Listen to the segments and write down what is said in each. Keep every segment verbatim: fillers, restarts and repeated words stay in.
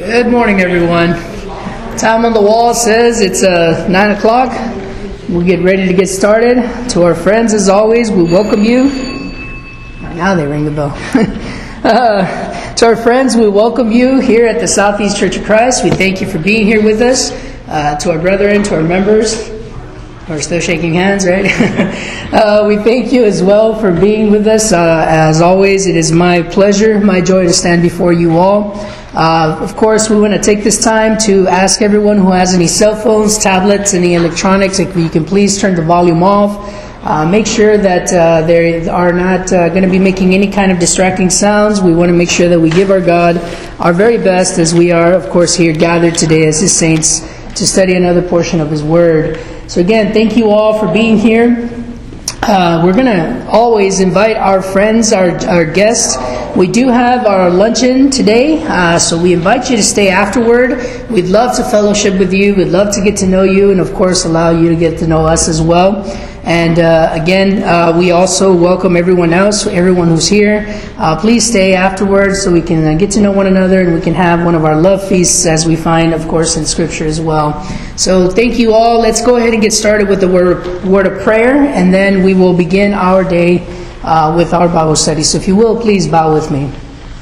Good morning, everyone. Time on the wall says it's uh, nine o'clock. We'll get ready to get started. To our friends, as always, we welcome you. Now they ring the bell. uh, to our friends, we welcome you here at the Southeast Church of Christ. We thank you for being here with us. Uh, to our brethren, to our members, we're still shaking hands, right? uh, we thank you as well for being with us. Uh, as always, it is my pleasure, my joy to stand before you all. Uh, of course, we want to take this time to ask everyone who has any cell phones, tablets, any electronics, if you can please turn the volume off. Uh, make sure that uh, they are not uh, going to be making any kind of distracting sounds. We want to make sure that we give our God our very best as we are, of course, here gathered today as His saints to study another portion of His Word. So again, thank you all for being here. Uh, we're going to always invite our friends, our, our guests. We do have our luncheon today, uh, so we invite you to stay afterward. We'd love to fellowship with you. We'd love to get to know you and, of course, allow you to get to know us as well. And uh, again, uh, we also welcome everyone else, everyone who's here. Uh, please stay afterwards so we can uh, get to know one another and we can have one of our love feasts as we find, of course, in Scripture as well. So thank you all. Let's go ahead and get started with the word, word of prayer, and then we will begin our day uh, with our Bible study. So if you will, please bow with me.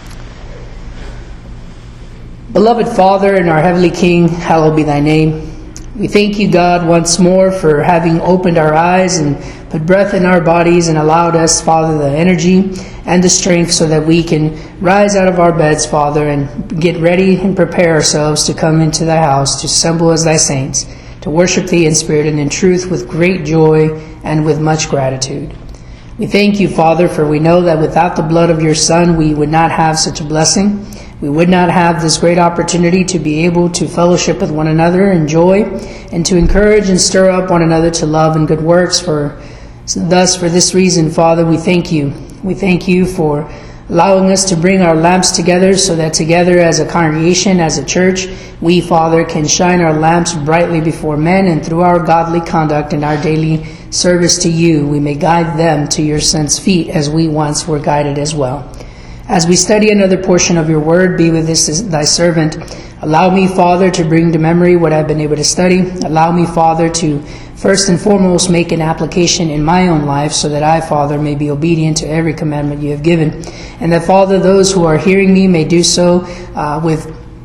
Beloved Father and our Heavenly King, hallowed be Thy name. We thank you, God, once more for having opened our eyes and put breath in our bodies and allowed us, Father, the energy and the strength so that we can rise out of our beds, Father, and get ready and prepare ourselves to come into Thy house, to assemble as Thy saints, to worship Thee in spirit and in truth with great joy and with much gratitude. We thank you, Father, for we know that without the blood of your Son, we would not have such a blessing. We would not have this great opportunity to be able to fellowship with one another in joy and to encourage and stir up one another to love and good works. For thus, for this reason, Father, we thank you. We thank you for allowing us to bring our lamps together so that together as a congregation, as a church, we, Father, can shine our lamps brightly before men, and through our godly conduct and our daily service to you, we may guide them to your Son's feet as we once were guided as well. As we study another portion of your word, be with this thy servant. Allow me, Father, to bring to memory what I've been able to study. Allow me, Father, to first and foremost make an application in my own life so that I, Father, may be obedient to every commandment you have given. And that, Father, those who are hearing me may do so uh, with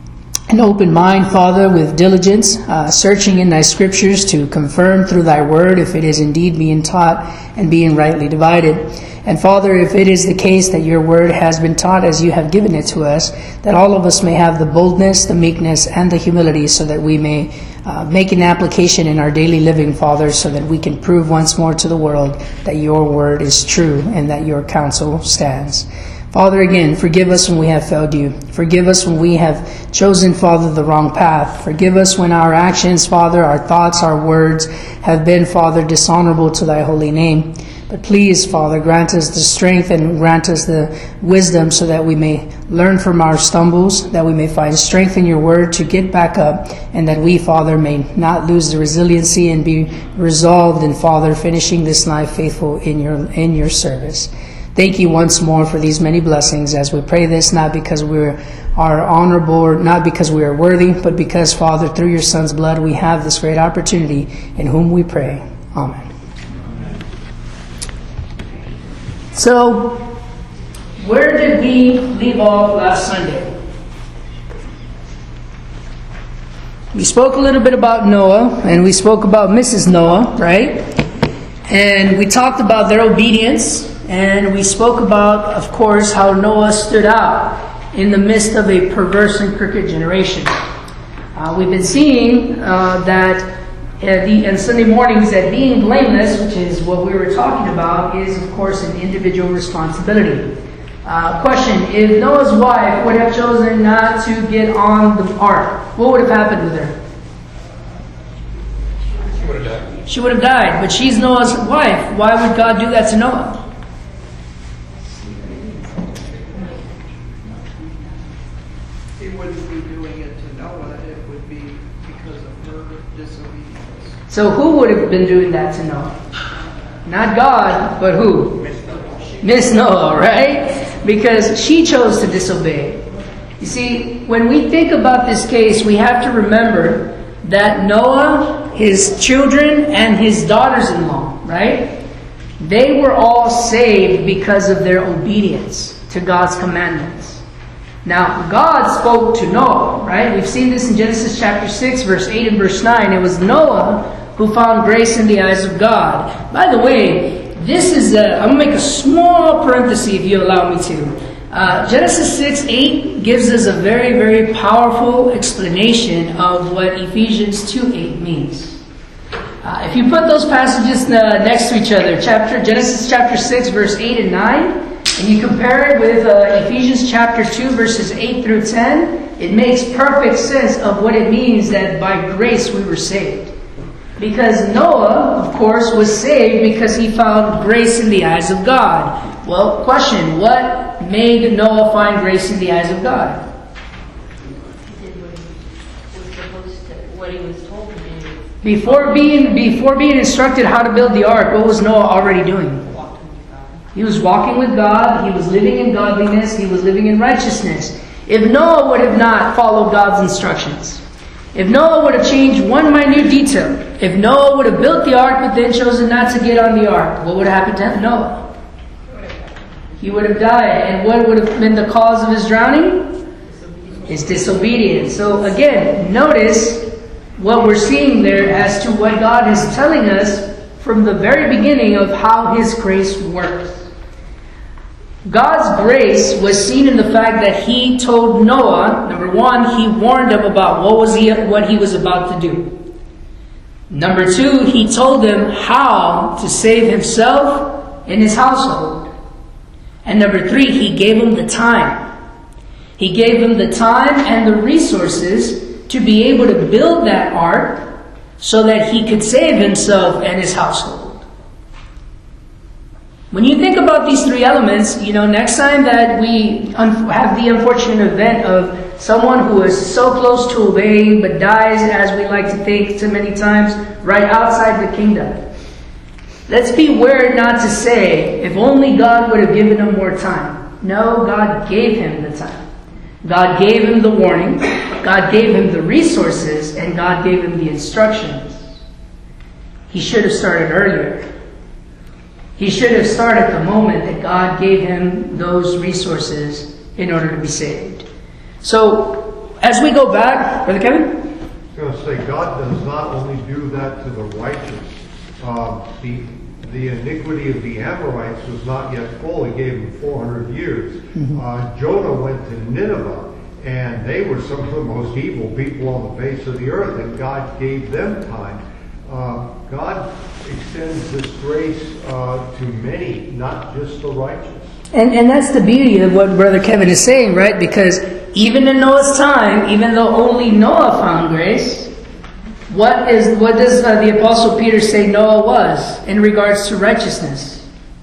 an open mind, Father, with diligence, uh, searching in thy scriptures to confirm through thy word if it is indeed being taught and being rightly divided. And Father, if it is the case that your word has been taught as you have given it to us, that all of us may have the boldness, the meekness, and the humility so that we may uh, make an application in our daily living, Father, so that we can prove once more to the world that your word is true and that your counsel stands. Father, again, forgive us when we have failed you. Forgive us when we have chosen, Father, the wrong path. Forgive us when our actions, Father, our thoughts, our words have been, Father, dishonorable to thy holy name. But please, Father, grant us the strength and grant us the wisdom so that we may learn from our stumbles, that we may find strength in your word to get back up, and that we, Father, may not lose the resiliency and be resolved in, Father, finishing this life faithful in your in your service. Thank you once more for these many blessings as we pray this, not because we are honorable or not because we are worthy, but because, Father, through your Son's blood we have this great opportunity in whom we pray. Amen. So, where did we leave off last Sunday? We spoke a little bit about Noah, and we spoke about Missus Noah, right? And we talked about their obedience, and we spoke about, of course, how Noah stood out in the midst of a perverse and crooked generation. Uh, we've been seeing uh, that Uh, the, and Sunday mornings that being blameless, which is what we were talking about, is of course an individual responsibility. Uh, question, if Noah's wife would have chosen not to get on the ark, what would have happened with her? She would have died. She would have died, but she's Noah's wife. Why would God do that to Noah? He wouldn't be doing it to Noah, it would be because of her disobedience. So who would have been doing that to Noah? Not God, but who? Miss Noah. Miss Noah, right? Because she chose to disobey. You see, when we think about this case, we have to remember that Noah, his children, and his daughters-in-law, right? They were all saved because of their obedience to God's commandments. Now, God spoke to Noah, right? We've seen this in Genesis chapter six, verse eight and verse nine. It was Noah who found grace in the eyes of God. By the way, this is a, I'm going to make a small parenthesis if you allow me to. Uh, Genesis six eight gives us a very, very powerful explanation of what Ephesians two eight means. Uh, if you put those passages uh, next to each other, chapter Genesis chapter six, verse eight and nine, and you compare it with uh, Ephesians chapter two, verses eight through ten, it makes perfect sense of what it means that by grace we were saved. Because Noah, of course, was saved because he found grace in the eyes of God. Well, question, what made Noah find grace in the eyes of God? He did what he was supposed to, what he was told to do. Before being, before being instructed how to build the ark, what was Noah already doing? Walking with God. He was walking with God, he was living in godliness, he was living in righteousness. If Noah would have not followed God's instructions, if Noah would have changed one minute detail, if Noah would have built the ark but then chosen not to get on the ark, what would have happened to Noah? He would have died. And what would have been the cause of his drowning? His disobedience. So again, notice what we're seeing there as to what God is telling us from the very beginning of how His grace works. God's grace was seen in the fact that He told Noah, number one, He warned him about what was he what he was about to do. Number two, He told him how to save himself and his household. And number three, He gave him the time. He gave him the time and the resources to be able to build that ark so that he could save himself and his household. When you think about these three elements, you know, next time that we un- have the unfortunate event of someone who is so close to obeying but dies, as we like to think so many times, right outside the kingdom, let's beware not to say, if only God would have given him more time. No, God gave him the time. God gave him the warning. God gave him the resources. And God gave him the instructions. He should have started earlier. He should have started the moment that God gave him those resources in order to be saved. So, as we go back, Brother Kevin? I was going to say, God does not only do that to the righteous. Um, the the iniquity of the Amorites was not yet full. He gave them four hundred years. Mm-hmm. Uh, Jonah went to Nineveh, and they were some of the most evil people on the face of the earth, and God gave them time. Uh, God extends this grace uh, to many, not just the righteous. And and that's the beauty of what Brother Kevin is saying, right? Because even in Noah's time, even though only Noah found grace, What is what does uh, the Apostle Peter say Noah was in regards to righteousness?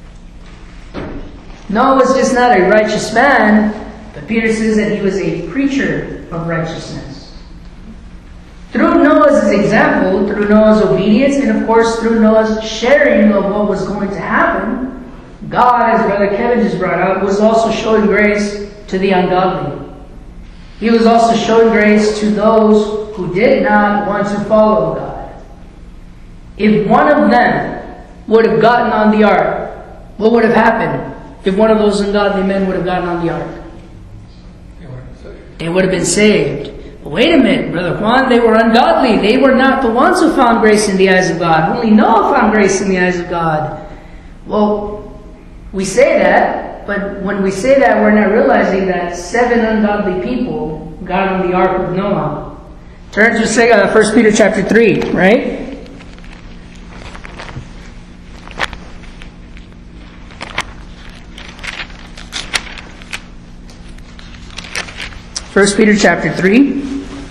Noah was just not a righteous man, but Peter says that he was a preacher of righteousness. Through Noah's example, through Noah's obedience, and of course through Noah's sharing of what was going to happen, God, as Brother Kevin just brought out, was also showing grace to the ungodly. He was also showing grace to those who did not want to follow God. If one of them would have gotten on the ark, what would have happened if one of those ungodly men would have gotten on the ark? They would have been saved. But wait a minute, Brother Juan, they were ungodly. They were not the ones who found grace in the eyes of God. Only Noah found grace in the eyes of God. Well, we say that, but when we say that, we're not realizing that seven ungodly people got on the ark with Noah. Turn to say, uh, First Peter chapter three, right? First Peter chapter three.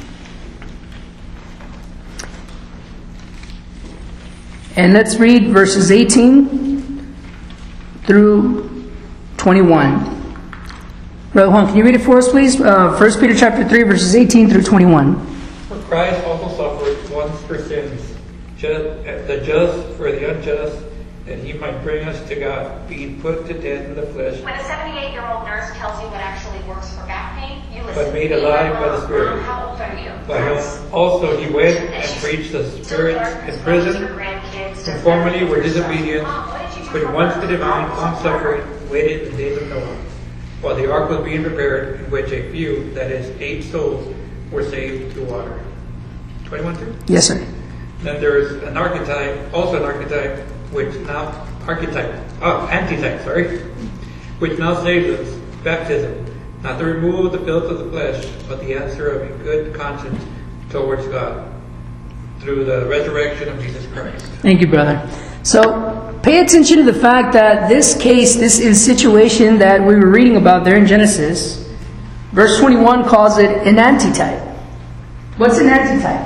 And let's read verses eighteen through twenty-one. Brother Juan, can you read it for us, please? Uh, First Peter chapter three, verses eighteen through twenty-one. For Christ also suffered once for sins, just, the just for the unjust, that he might bring us to God, being put to death in the flesh, When a seventy-eight-year-old nurse tells you what actually works for back pain, you listen. but made alive by the Spirit. Mom, how old are you? By whom also he went and preached the Spirit in prison, who formerly were disobedient, but once the divine long-suffering waited in the days of Noah, while the ark was being prepared, in which a few, that is, eight souls, were saved through water. twenty-one through? Yes, sir. Then there is an archetype, also an archetype, which now, archetype, oh, antitype, sorry, which now saves us, baptism, not the removal of the filth of the flesh, but the answer of a good conscience towards God, through the resurrection of Jesus Christ. Thank you, brother. So, pay attention to the fact that this case, this is situation that we were reading about there in Genesis. Verse twenty-one calls it an antitype. What's an antitype?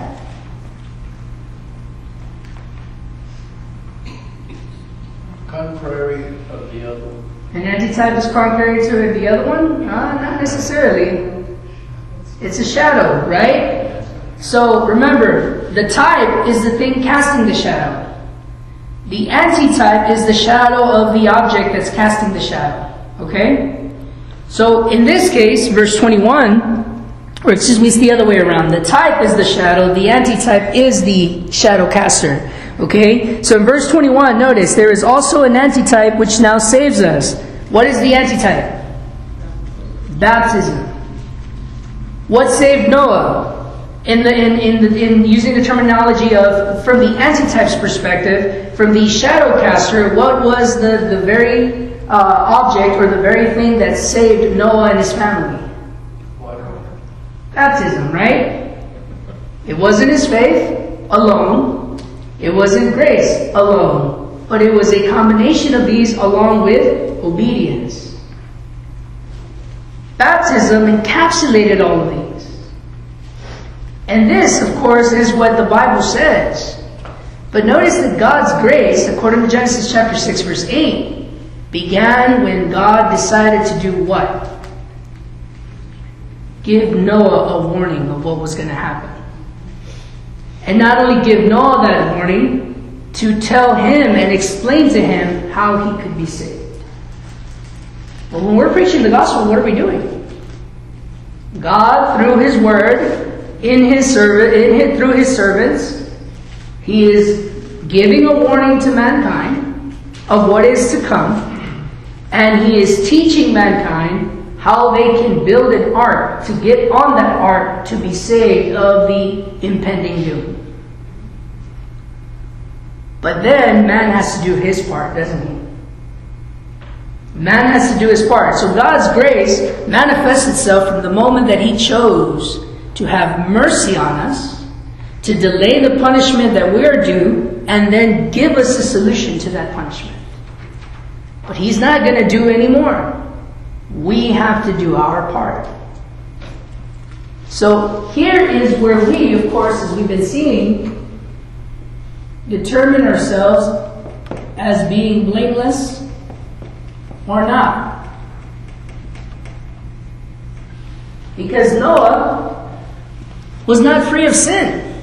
Contrary of the other one. An antitype is contrary to the other one? Uh, not necessarily. It's a shadow, right? So remember, the type is the thing casting the shadow. The antitype is the shadow of the object that's casting the shadow. Okay? So in this case, verse twenty-one, or excuse me, it's the other way around. The type is the shadow, the antitype is the shadow caster. Okay? So in verse twenty-one, notice, there is also an antitype which now saves us. What is the antitype? Baptism. What saved Noah? In the in in, the, in using the terminology of, from the antitype's perspective, from the shadow caster, what was the, the very uh, object or the very thing that saved Noah and his family? Water. Baptism, right? It wasn't his faith alone. It wasn't grace alone. But it was a combination of these along with obedience. Baptism encapsulated all of these. And this, of course, is what the Bible says. But notice that God's grace, according to Genesis chapter six, verse eight, began when God decided to do what? Give Noah a warning of what was going to happen. And not only give Noah that warning, to tell him and explain to him how he could be saved. Well, when we're preaching the gospel, what are we doing? God, through His Word, in His servant, in his, through His servants, He is giving a warning to mankind of what is to come, and He is teaching mankind how they can build an ark to get on that ark to be saved of the impending doom. But then man has to do his part, doesn't he? Man has to do his part. So God's grace manifests itself from the moment that He chose to have mercy on us, to delay the punishment that we are due, and then give us a solution to that punishment. But He's not going to do any more. We have to do our part. So here is where we, of course, as we've been seeing, determine ourselves as being blameless or not. Because Noah was not free of sin.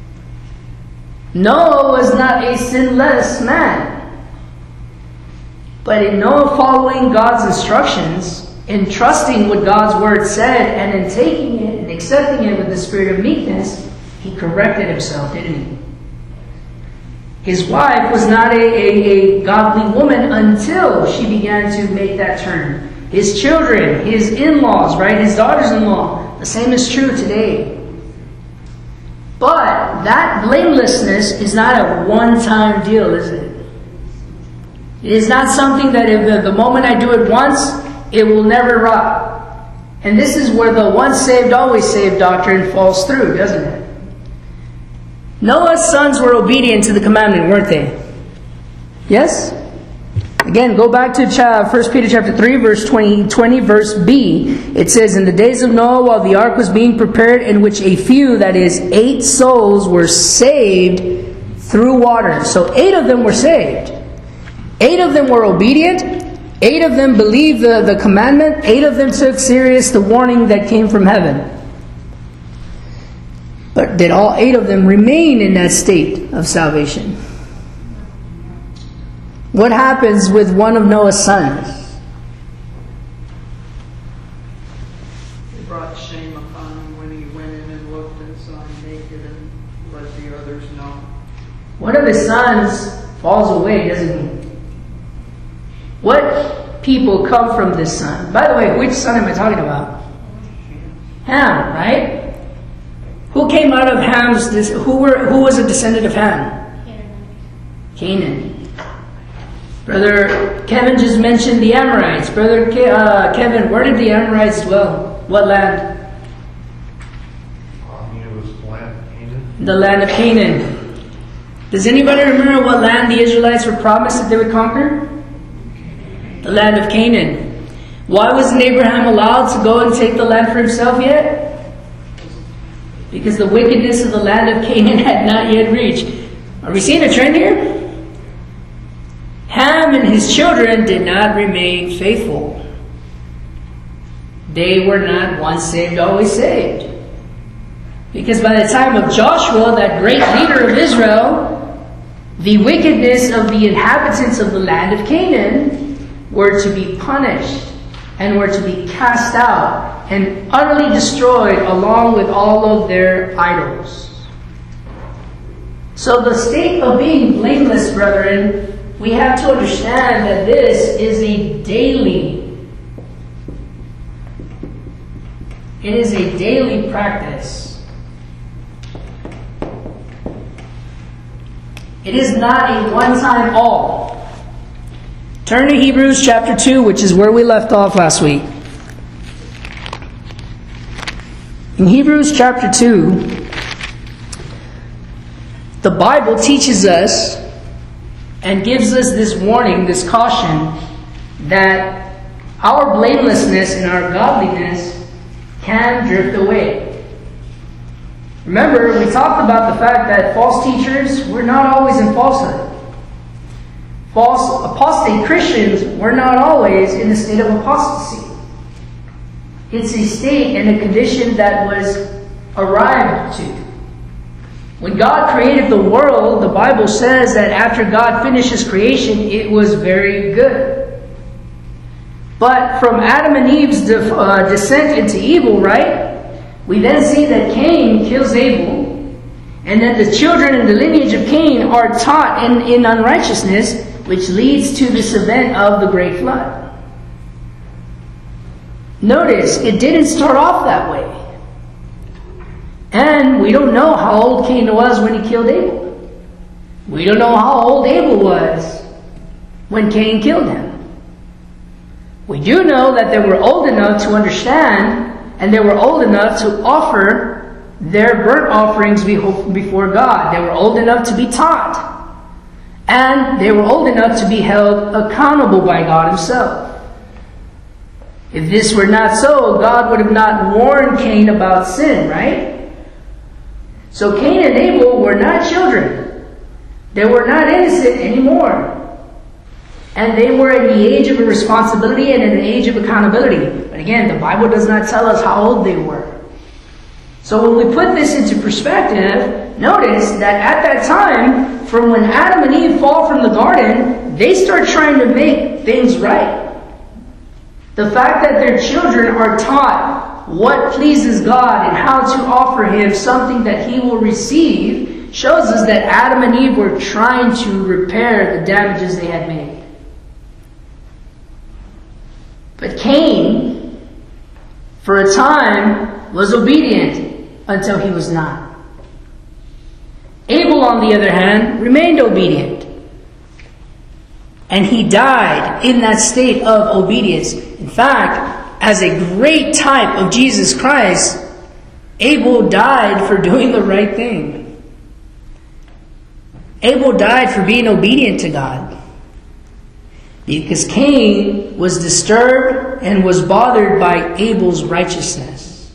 Noah was not a sinless man. But in Noah following God's instructions, in trusting what God's Word said, and in taking it and accepting it with the spirit of meekness, he corrected himself, didn't he? His wife was not a, a, a godly woman until she began to make that turn. His children, his in-laws, right? His daughters-in-law. The same is true today. But that blamelessness is not a one-time deal, is it? It is not something that if the, the moment I do it once, it will never rot. And this is where the once saved, always saved doctrine falls through, doesn't it? Noah's sons were obedient to the commandment, weren't they? Yes? Again, go back to First Peter chapter three, verse twenty, twenty, verse B. It says, "In the days of Noah, while the ark was being prepared, in which a few, that is, eight souls, were saved through water." So eight of them were saved. Eight of them were obedient. Eight of them believed the, the commandment. Eight of them took serious the warning that came from heaven. But did all eight of them remain in that state of salvation? What happens with one of Noah's sons? It brought shame upon him when he went in and looked and saw him naked and let the others know. One of his sons falls away, doesn't he? What people come from this son? By the way, which son am I talking about? Ham, right? Who came out of Ham's? Who were? Who was a descendant of Ham? Canaan. Brother Kevin just mentioned the Amorites. Brother Ke- uh, Kevin, where did the Amorites dwell? What land? I mean, it was the land of Canaan. The land of Canaan. Does anybody remember what land the Israelites were promised that they would conquer? The land of Canaan. Why wasn't Abraham allowed to go and take the land for himself yet? Because the wickedness of the land of Canaan had not yet reached. Are we seeing a trend here? Ham and his children did not remain faithful. They were not once saved, always saved. Because by the time of Joshua, that great leader of Israel, the wickedness of the inhabitants of the land of Canaan were to be punished and were to be cast out and utterly destroyed along with all of their idols. So the state of being blameless, brethren, we have to understand that this is a daily, it is a daily practice. It is not a one-time all. Turn to Hebrews chapter two, which is where we left off last week. In Hebrews chapter two, the Bible teaches us and gives us this warning, this caution, that our blamelessness and our godliness can drift away. Remember, we talked about the fact that false teachers were not always in falsehood. False apostate Christians were not always in a state of apostasy. It's a state and a condition that was arrived to. When God created the world, the Bible says that after God finished His creation, it was very good. But from Adam and Eve's de- uh, descent into evil, right? We then see that Cain kills Abel, and that the children in the lineage of Cain are taught in, in unrighteousness, which leads to this event of the great flood. Notice, it didn't start off that way. And we don't know how old Cain was when he killed Abel. We don't know how old Abel was when Cain killed him. We do know that they were old enough to understand, and they were old enough to offer their burnt offerings before God. They were old enough to be taught. And they were old enough to be held accountable by God Himself. If this were not so, God would have not warned Cain about sin, right? So Cain and Abel were not children. They were not innocent anymore. And they were in the age of responsibility and in an age of accountability. But again, the Bible does not tell us how old they were. So when we put this into perspective, notice that at that time, from when Adam and Eve fall from the garden, they start trying to make things right. The fact that their children are taught what pleases God and how to offer Him something that He will receive shows us that Adam and Eve were trying to repair the damages they had made. But Cain, for a time, was obedient until he was not. Abel, on the other hand, remained obedient. And he died in that state of obedience. In fact, as a great type of Jesus Christ, Abel died for doing the right thing. Abel died for being obedient to God. Because Cain was disturbed and was bothered by Abel's righteousness.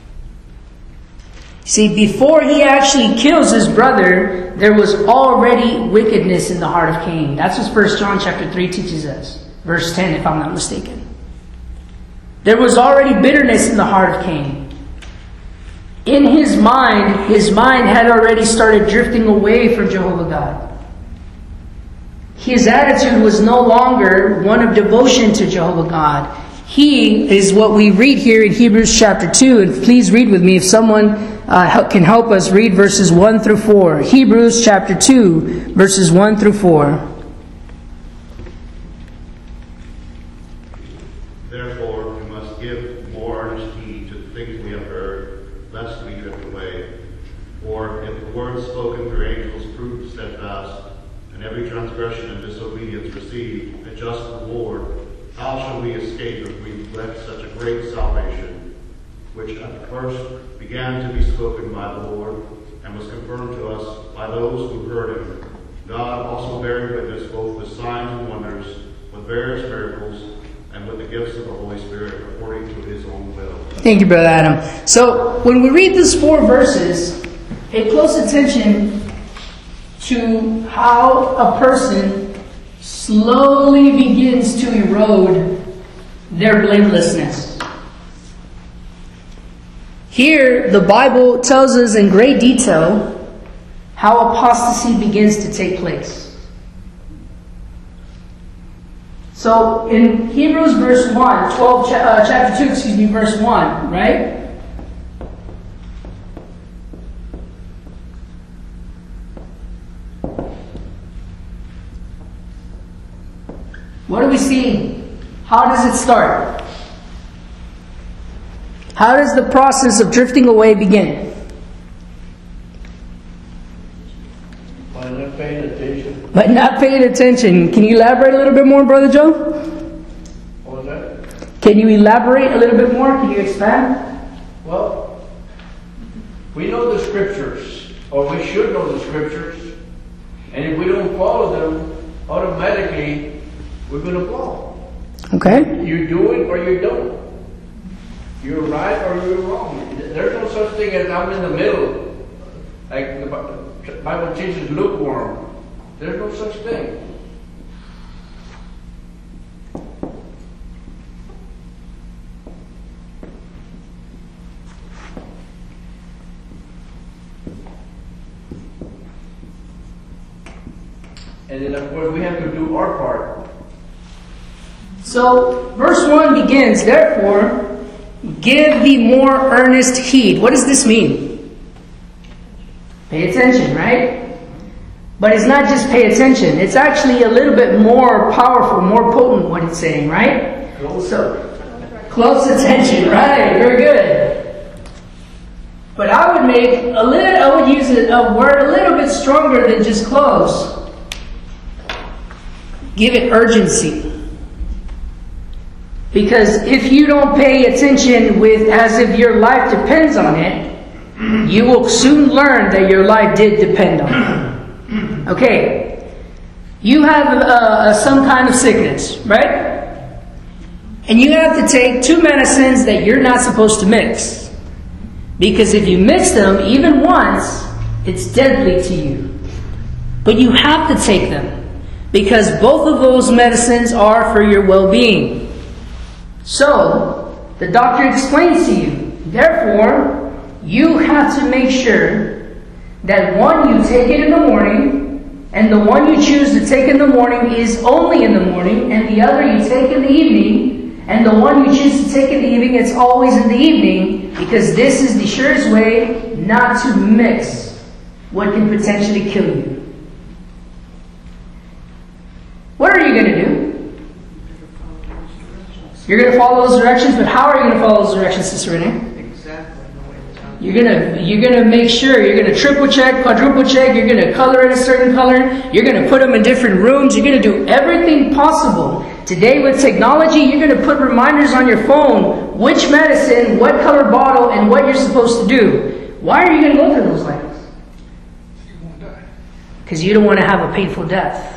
See, before he actually kills his brother, there was already wickedness in the heart of Cain. That's what First John chapter three teaches us. Verse ten, if I'm not mistaken. There was already bitterness in the heart of Cain. In his mind, his mind had already started drifting away from Jehovah God. his attitude was no longer one of devotion to Jehovah God. He is what we read here in Hebrews chapter two. And please read with me if someone uh, can help us read verses one through four. Hebrews chapter two, verses one through four. Therefore, we must give more earnest heed to the things we have heard, lest we drift away. For if the word spoken through angels proved steadfast, and every transgression and disobedience received a just reward, how shall we escape if we neglect such a great salvation, which at the first began to be spoken by the Lord, and was confirmed to us by those who heard him, God also bearing witness both with signs and wonders, with various miracles, and with the gifts of the Holy Spirit according to his own will. Thank you, Brother Adam. So, when we read these four verses, pay close attention to how a person slowly begins to erode their blamelessness. Here, the Bible tells us in great detail how apostasy begins to take place. So, in Hebrews verse one, twelve, uh, chapter two, excuse me, verse one, right? What do we see? How does it start? How does the process of drifting away begin? By not paying attention. By not paying attention. Can you elaborate a little bit more, Brother Joe? What was that? Can you elaborate a little bit more? Can you expand? Well, we know the scriptures, or we should know the scriptures, and if we don't follow them, automatically we're going to fall. Okay. You do it or you don't. You're right or you're wrong. There's no such thing as I'm in the middle. Like the Bible teaches lukewarm. There's no such thing. And then of course we have to do our part. So, verse one begins, therefore, give thee more earnest heed. What does this mean? Pay attention, right? But it's not just pay attention. It's actually a little bit more powerful, more potent what it's saying, right? Close. So, close attention, right? Very good. But I would make a little, I would use a, a word a little bit stronger than just close. Give it urgency. Because if you don't pay attention with as if your life depends on it, you will soon learn that your life did depend on it. Okay, you have uh, some kind of sickness, right? And you have to take two medicines that you're not supposed to mix. Because if you mix them even once, it's deadly to you. But you have to take them. Because both of those medicines are for your well-being. So, the doctor explains to you, therefore, you have to make sure that one, you take it in the morning, and the one you choose to take in the morning is only in the morning, and the other you take in the evening, and the one you choose to take in the evening, it's always in the evening, because this is the surest way not to mix what can potentially kill you. What are you going to do? You're going to follow those directions, but how are you going to follow those directions, Sister Renee? Exactly the way it's done. You're gonna you're gonna make sure you're gonna triple check, quadruple check. You're gonna color it a certain color. You're gonna put them in different rooms. You're gonna do everything possible. Today with technology, you're gonna put reminders on your phone, which medicine, what color bottle, and what you're supposed to do. Why are you gonna go through those things? You won't die. Because you don't want to have a painful death.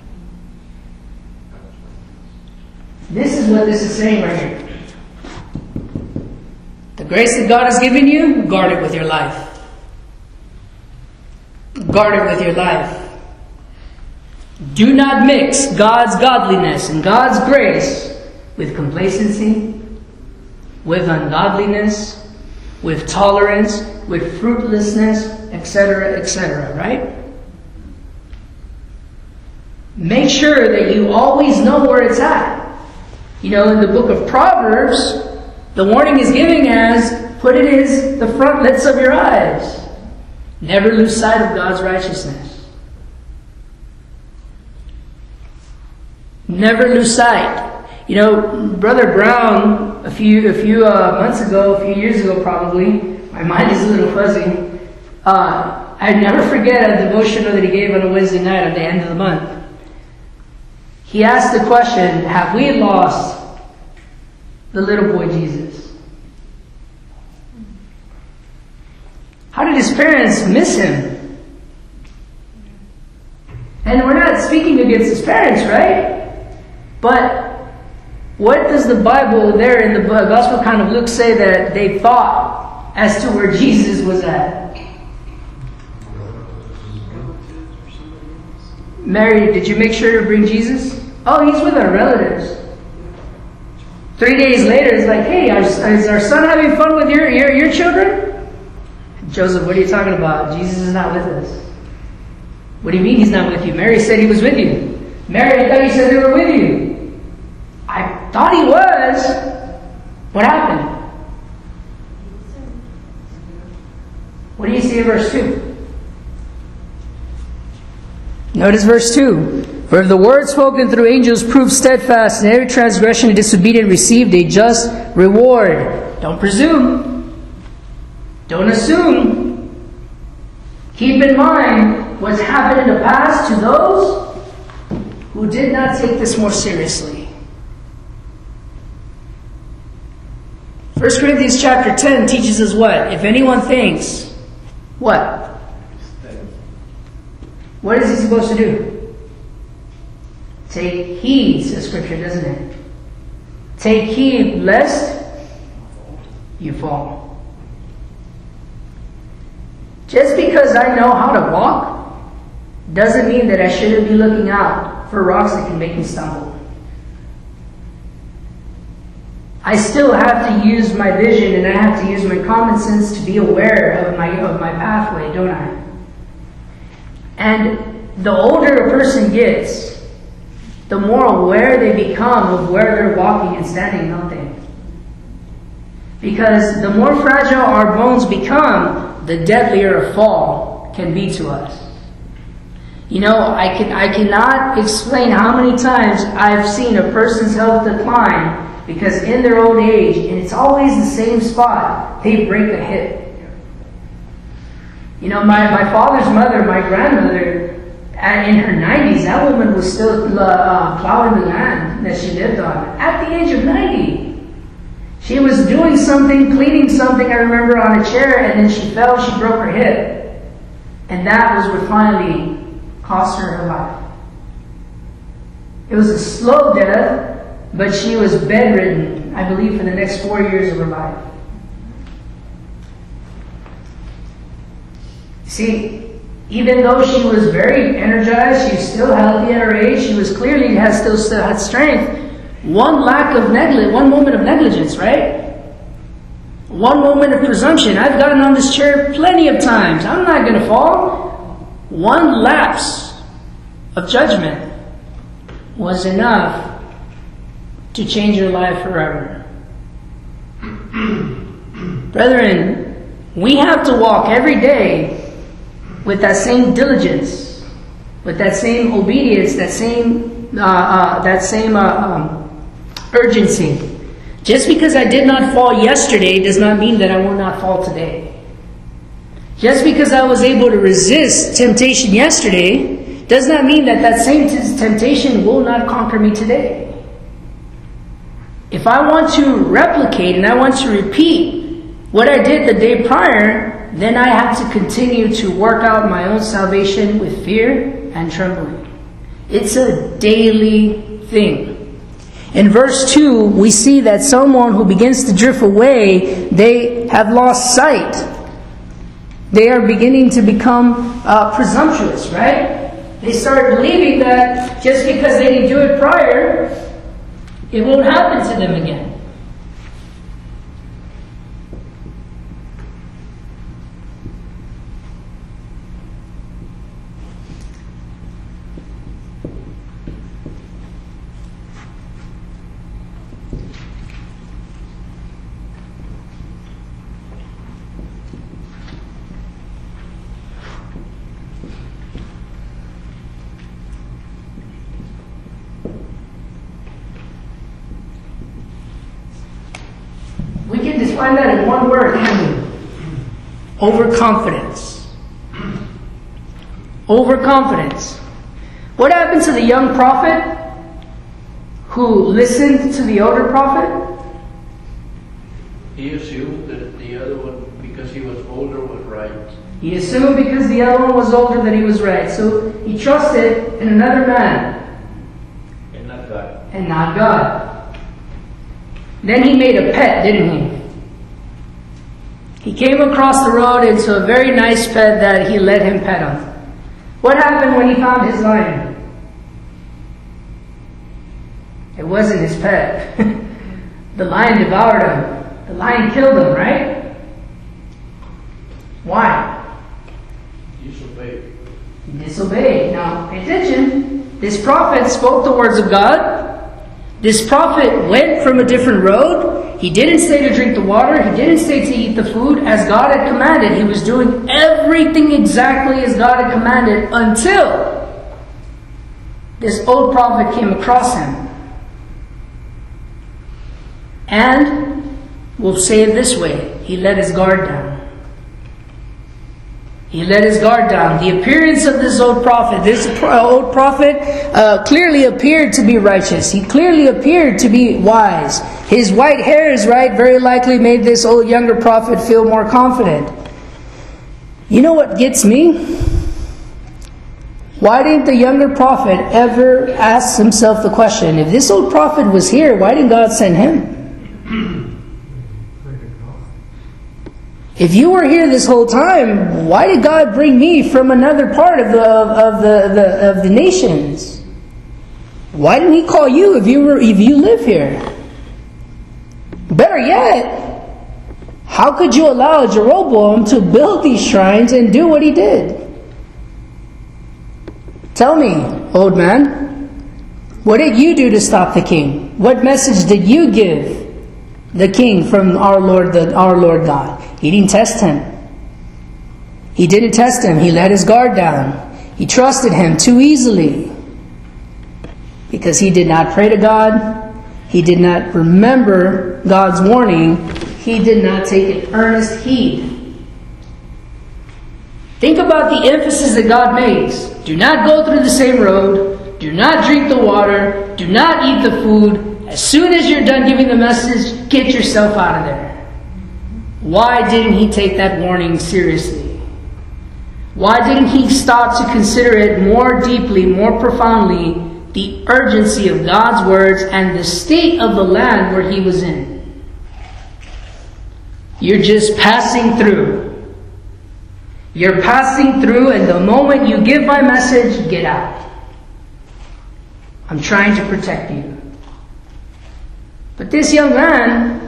This is what this is saying right here. The grace that God has given you, guard it with your life. Guard it with your life. Do not mix God's godliness and God's grace with complacency, with ungodliness, with tolerance, with fruitlessness, et cetera, et cetera, right? Make sure that you always know where it's at. You know, in the book of Proverbs, the warning is giving as, put it as the frontlets of your eyes. Never lose sight of God's righteousness. Never lose sight. You know, Brother Brown, a few a few uh, months ago, a few years ago probably, my mind is a little fuzzy, uh, I never forget a devotional that he gave on a Wednesday night at the end of the month. He asked the question, have we lost the little boy Jesus? How did his parents miss him? And we're not speaking against his parents, right? But what does the Bible there in the Gospel account of Luke say that they thought as to where Jesus was at? Mary, did you make sure to bring Jesus? Oh, he's with our relatives. Three days later, it's like, hey, is our son having fun with your, your, your children? Joseph, what are you talking about? Jesus is not with us. What do you mean he's not with you? Mary said he was with you. Mary, I thought you said they were with you. I thought he was. What happened? What do you see in verse two? Notice verse two. For if the word spoken through angels proved steadfast, and every transgression and disobedient received a just reward. Don't presume. Don't assume. Keep in mind what's happened in the past to those who did not take this more seriously. First Corinthians chapter ten teaches us what? If anyone thinks, what? What is he supposed to do? Take heed, says Scripture, doesn't it? Take heed lest you fall. Just because I know how to walk doesn't mean that I shouldn't be looking out for rocks that can make me stumble. I still have to use my vision and I have to use my common sense to be aware of my of my pathway, don't I? And the older a person gets, the more aware they become of where they're walking and standing, don't they? Because the more fragile our bones become, the deadlier a fall can be to us. You know, I can I cannot explain how many times I've seen a person's health decline because in their old age, and it's always the same spot, they break a hip. You know, my, my father's mother, my grandmother, in her nineties, that woman was still uh, plowing the land that she lived on. At the age of ninety. She was doing something, cleaning something, I remember, on a chair, and then she fell, she broke her hip. And that was what finally cost her her life. It was a slow death, but she was bedridden, I believe, for the next four years of her life. See, even though she was very energized, she was still healthy at her age, she was clearly has still, still had strength. One lack of negligence, one moment of negligence, right? One moment of presumption. I've gotten on this chair plenty of times. I'm not going to fall. One lapse of judgment was enough to change your life forever. Brethren, we have to walk every day with that same diligence, with that same obedience, that same uh, uh, that same uh, um, urgency. Just because I did not fall yesterday does not mean that I will not fall today. Just because I was able to resist temptation yesterday does not mean that that same t- temptation will not conquer me today. If I want to replicate and I want to repeat what I did the day prior, then I have to continue to work out my own salvation with fear and trembling. It's a daily thing. In verse two, we see that someone who begins to drift away, they have lost sight. They are beginning to become uh, presumptuous, right? They start believing that just because they didn't do it prior, it won't happen to them again. find that in one word, can you? Overconfidence. Overconfidence. What happened to the young prophet who listened to the older prophet? He assumed that the other one, because he was older, was right. He assumed because the other one was older that he was right. So he trusted in another man. And not God. And not God. Then he made a pet, didn't he? He came across the road into a very nice pet that he let him pet him. What happened when he found his lion? It wasn't his pet. The lion devoured him. The lion killed him, right? Why? Disobeyed. He disobeyed. Now, pay attention. This prophet spoke the words of God. This prophet went from a different road. He didn't stay to drink the water. He didn't stay to eat the food as God had commanded. He was doing everything exactly as God had commanded until this old prophet came across him. And we'll say it this way. He let his guard down. He let his guard down. The appearance of this old prophet, this old prophet uh, clearly appeared to be righteous. He clearly appeared to be wise. His white hairs, right, very likely made this old younger prophet feel more confident. You know what gets me? Why didn't the younger prophet ever ask himself the question, if this old prophet was here, why didn't God send him? If you were here this whole time, why did God bring me from another part of the of, of the, the of the nations? Why didn't He call you if you were if you live here? Better yet, how could you allow Jeroboam to build these shrines and do what he did? Tell me, old man, what did you do to stop the king? What message did you give the king from our Lord, the, our Lord God? He didn't test him. He didn't test him. He let his guard down. He trusted him too easily because he did not pray to God. He did not remember God's warning. He did not take an earnest heed. Think about the emphasis that God makes. Do not go through the same road. Do not drink the water. Do not eat the food. As soon as you're done giving the message, get yourself out of there. Why didn't he take that warning seriously? Why didn't he stop to consider it more deeply, more profoundly, the urgency of God's words and the state of the land where he was in? You're just passing through. You're passing through, and the moment you give my message, get out. I'm trying to protect you. But this young man,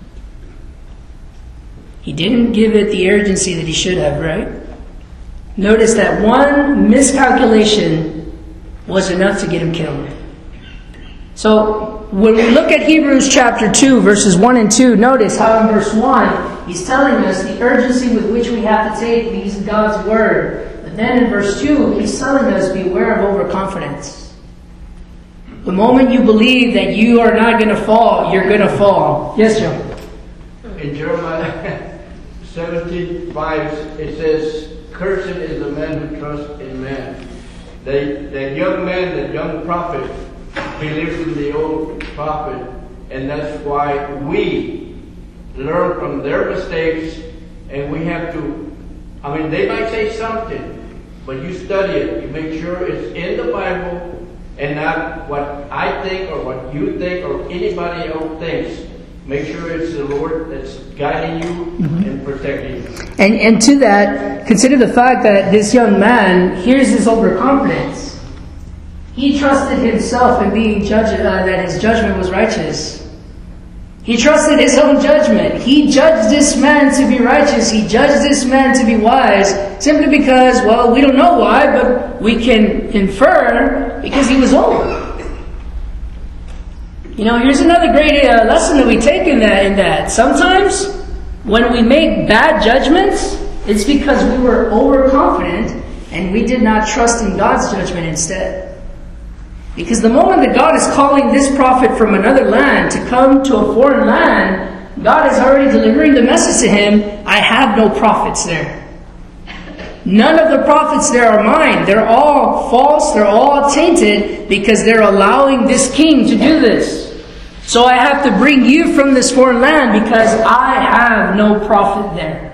he didn't give it the urgency that he should have, right? Notice that one miscalculation was enough to get him killed. So, when we look at Hebrews chapter two, verses one and two, notice how in verse one, he's telling us the urgency with which we have to take these God's word. But then in verse two, he's telling us, beware of overconfidence. The moment you believe that you are not going to fall, you're going to fall. Yes, Joe? In Jeremiah seventeen five, it says, "Cursed is the man who trusts in man." That, that young man, that young prophet, believed in the old prophet, and that's why we learn from their mistakes, and we have to, I mean, they might say something, but you study it. You make sure it's in the Bible, and not what I think or what you think or anybody else thinks. Make sure it's the Lord that's guiding you mm-hmm. and protecting you. And and to that, consider the fact that this young man, here's his overconfidence. He trusted himself in being judged, uh, that his judgment was righteous. He trusted his own judgment. He judged this man to be righteous. He judged this man to be wise simply because, well, we don't know why, but we can infer because he was old. You know, here's another great uh, lesson that we take in that, in that. Sometimes, when we make bad judgments, it's because we were overconfident and we did not trust in God's judgment instead. Because the moment that God is calling this prophet from another land to come to a foreign land, God is already delivering the message to him. I have no prophets there. None of the prophets there are mine. They're all false. They're all tainted because they're allowing this king to do this. So I have to bring you from this foreign land because I have no prophet there.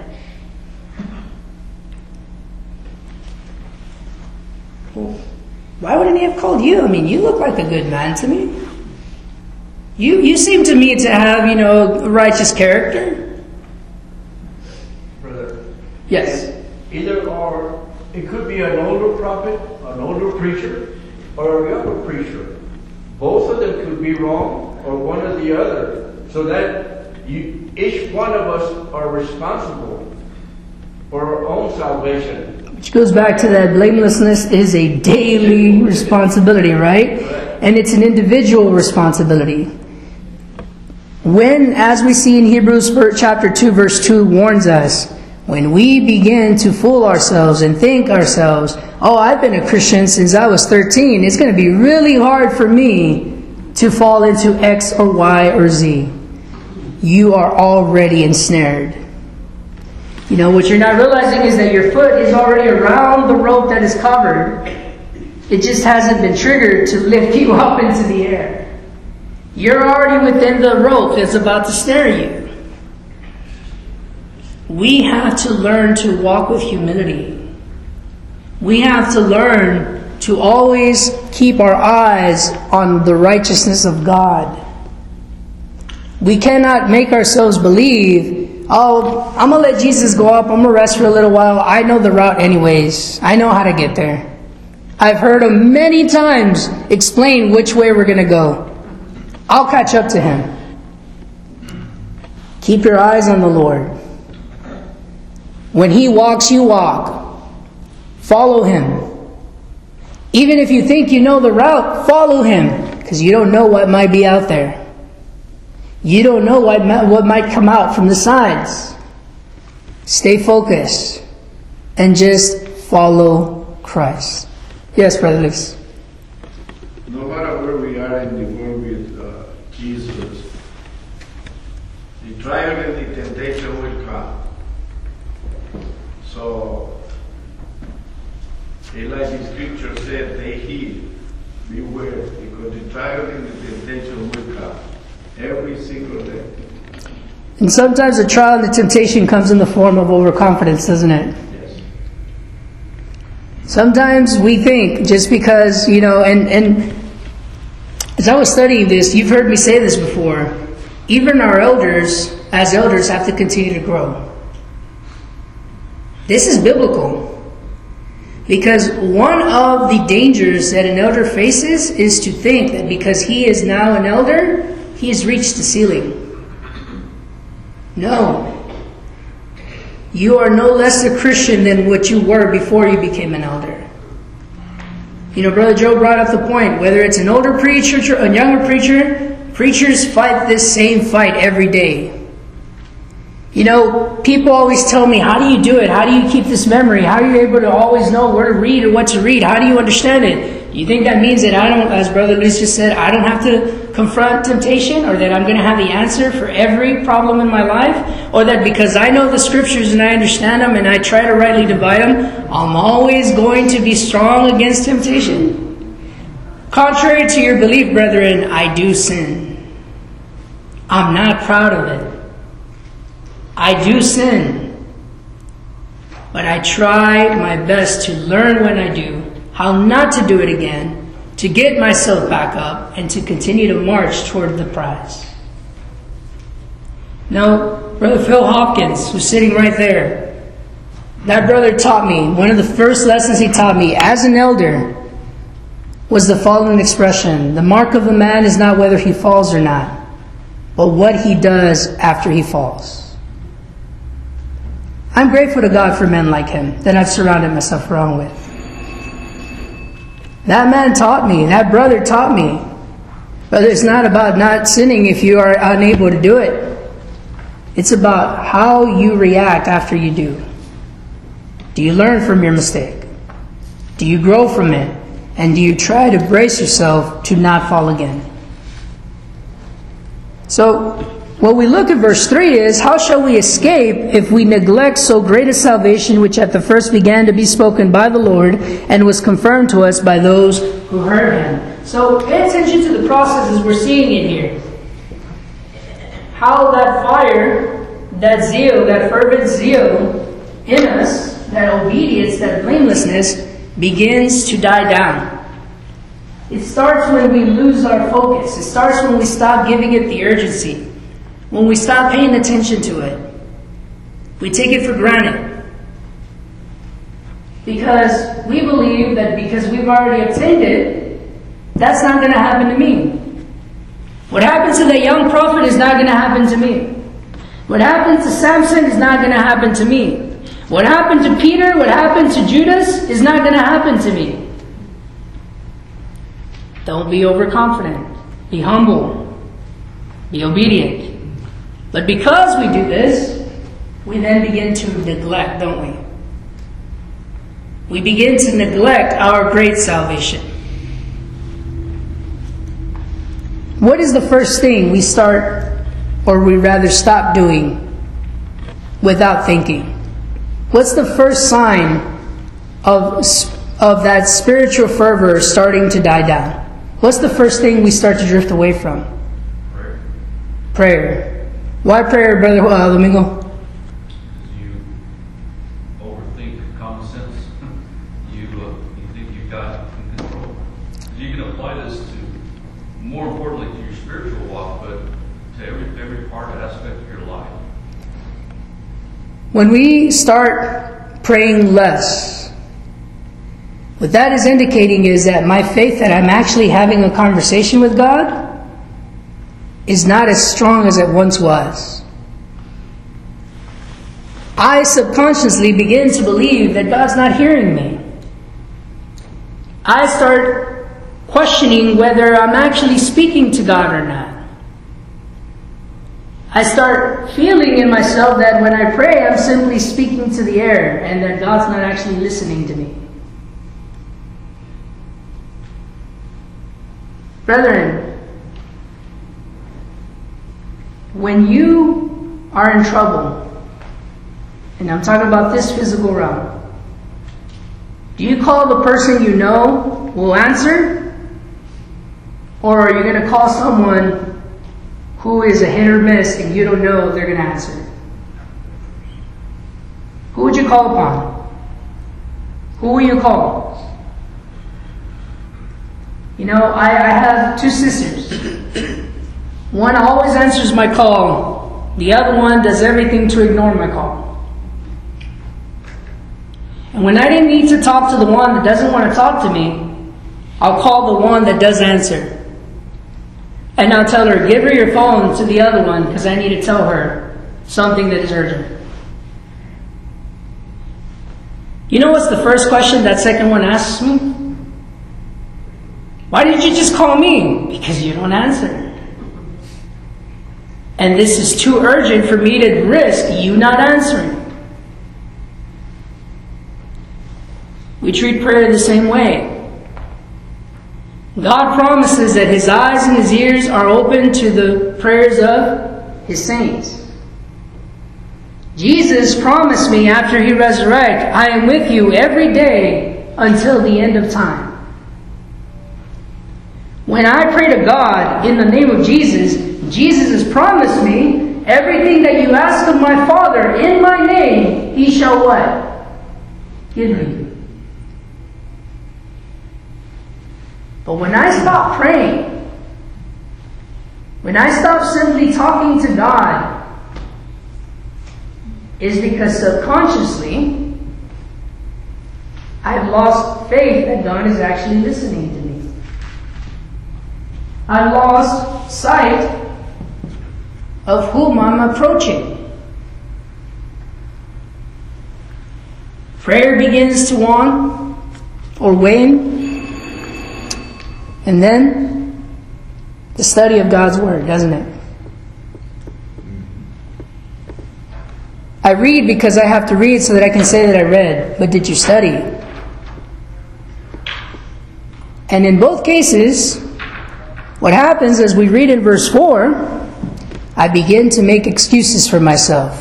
Well, why wouldn't he have called you? I mean, you look like a good man to me. You you seem to me to have, you know, a righteous character. Brother. Yes. Either or, it could be an older prophet, an older preacher, or a younger preacher. Both of them could be wrong, or one or the other. So that you, each one of us are responsible for our own salvation. Which goes back to that blamelessness is a daily responsibility, right? And it's an individual responsibility. When, as we see in Hebrews chapter two, verse two, warns us, when we begin to fool ourselves and think ourselves, oh, I've been a Christian since I was thirteen, it's going to be really hard for me to fall into X or Y or Z. You are already ensnared. You know, what you're not realizing is that your foot is already around the rope that is covered. It just hasn't been triggered to lift you up into the air. You're already within the rope that's about to snare you. We have to learn to walk with humility. We have to learn to always keep our eyes on the righteousness of God. We cannot make ourselves believe, oh, I'm going to let Jesus go up, I'm going to rest for a little while, I know the route anyways, I know how to get there. I've heard him many times explain which way we're going to go. I'll catch up to him. Keep your eyes on the Lord. When he walks, you walk. Follow him. Even if you think you know the route, follow him. Because you don't know what might be out there. You don't know what what might come out from the sides. Stay focused. And just follow Christ. Yes, Brother Luis. No matter where we are in the world with uh, Jesus, the trial and the temptation will come. So, like the scripture said, they heed, beware, because the trial and the temptation will come every single day. And sometimes the trial and the temptation comes in the form of overconfidence, doesn't it? Yes. Sometimes we think just because, you know, and, and as I was studying this, you've heard me say this before, even our elders, as elders, have to continue to grow. This is biblical. Because one of the dangers that an elder faces is to think that because he is now an elder, he has reached the ceiling. No. You are no less a Christian than what you were before you became an elder. You know, Brother Joe brought up the point, whether it's an older preacher or a younger preacher, preachers fight this same fight every day. You know, people always tell me, how do you do it? How do you keep this memory? How are you able to always know where to read or what to read? How do you understand it? Do you think that means that I don't, as Brother Luis just said, I don't have to confront temptation, or that I'm going to have the answer for every problem in my life? Or that because I know the scriptures and I understand them and I try to rightly divide them, I'm always going to be strong against temptation? Contrary to your belief, brethren, I do sin. I'm not proud of it. I do sin, but I try my best to learn when I do how not to do it again, to get myself back up, and to continue to march toward the prize. Now, Brother Phil Hopkins, who's sitting right there, that brother taught me, one of the first lessons he taught me as an elder was the following expression: the mark of a man is not whether he falls or not, but what he does after he falls. I'm grateful to God for men like him that I've surrounded myself around with. That man taught me, that brother taught me. But it's not about not sinning if you are unable to do it. It's about how you react after you do. Do you learn from your mistake? Do you grow from it? And do you try to brace yourself to not fall again? So, What we look at verse three is, how shall we escape if we neglect so great a salvation which at the first began to be spoken by the Lord and was confirmed to us by those who heard Him? So pay attention to the process as we're seeing it here. How that fire, that zeal, that fervent zeal in us, that obedience, that blamelessness begins to die down. It starts when we lose our focus. It starts when we stop giving it the urgency. When we stop paying attention to it. We take it for granted. Because we believe that because we've already obtained it, that's not going to happen to me. What happened to the young prophet is not going to happen to me. What happened to Samson is not going to happen to me. What happened to Peter, what happened to Judas is not going to happen to me. Don't be overconfident. Be humble. Be obedient. But because we do this, we then begin to neglect, don't we? We begin to neglect our great salvation. What is the first thing we start, or we rather stop doing without thinking? What's the first sign of, of that spiritual fervor starting to die down? What's the first thing we start to drift away from? Prayer. Prayer. Why prayer, Brother uh, Domingo? You overthink common sense. You, uh, you think you've got in control. You can apply this to, more importantly, to your spiritual walk, but to every every part and aspect of your life. When we start praying less, what that is indicating is that my faith that I'm actually having a conversation with God is not as strong as it once was. I subconsciously begin to believe that God's not hearing me. I start questioning whether I'm actually speaking to God or not. I start feeling in myself that when I pray, I'm simply speaking to the air and that God's not actually listening to me. Brethren, when you are in trouble, and I'm talking about this physical realm, do you call the person you know will answer? Or are you going to call someone who is a hit or miss and you don't know if they're going to answer? Who would you call upon? Who will you call? You know, I, I have two sisters. One always answers my call. The other one does everything to ignore my call. And when I didn't need to talk to the one that doesn't want to talk to me, I'll call the one that does answer. And I'll tell her, give her your phone to the other one because I need to tell her something that is urgent. You know what's the first question that second one asks me? Why did you just call me? Because you don't answer. And this is too urgent for me to risk you not answering. We treat prayer the same way. God promises that His eyes and His ears are open to the prayers of His saints. Jesus promised me after He resurrected, I am with you every day until the end of time. When I pray to God in the name of Jesus, Jesus has promised me, everything that you ask of my Father in my name, He shall what? Give me. But when I stop praying, when I stop simply talking to God, is because subconsciously, I've lost faith that God is actually listening to me. I've lost sight of whom I'm approaching. Prayer begins to wane or wane, and then the study of God's Word, doesn't it? I read because I have to read so that I can say that I read, but did you study? And in both cases, what happens is we read in verse four, I begin to make excuses for myself.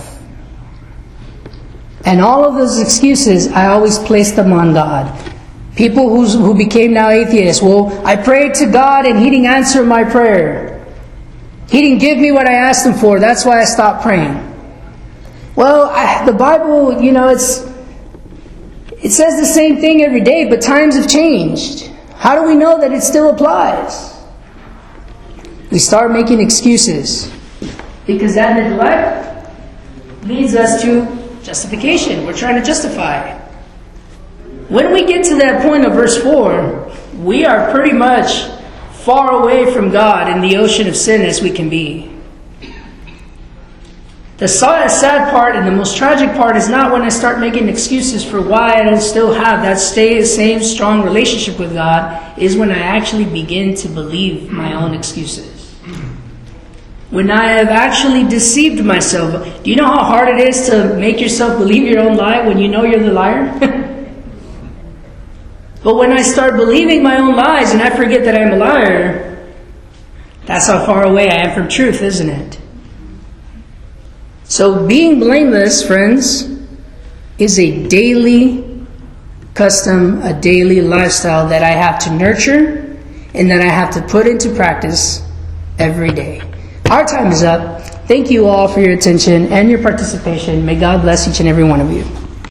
And all of those excuses, I always place them on God. People who's, who became now atheists, well, I prayed to God and He didn't answer my prayer. He didn't give me what I asked Him for. That's why I stopped praying. Well, I, the Bible, you know, it's it says the same thing every day, but times have changed. How do we know that it still applies? We start making excuses. Because that neglect leads us to justification. We're trying to justify. When we get to that point of verse four, we are pretty much far away from God in the ocean of sin as we can be. The sad part and the most tragic part is not when I start making excuses for why I don't still have that stay, same strong relationship with God, is when I actually begin to believe my own excuses. When I have actually deceived myself. Do you know how hard it is to make yourself believe your own lie when you know you're the liar? But when I start believing my own lies and I forget that I'm a liar, that's how far away I am from truth, isn't it? So being blameless, friends, is a daily custom, a daily lifestyle that I have to nurture and that I have to put into practice every day. Our time is up. Thank you all for your attention and your participation. May God bless each and every one of you.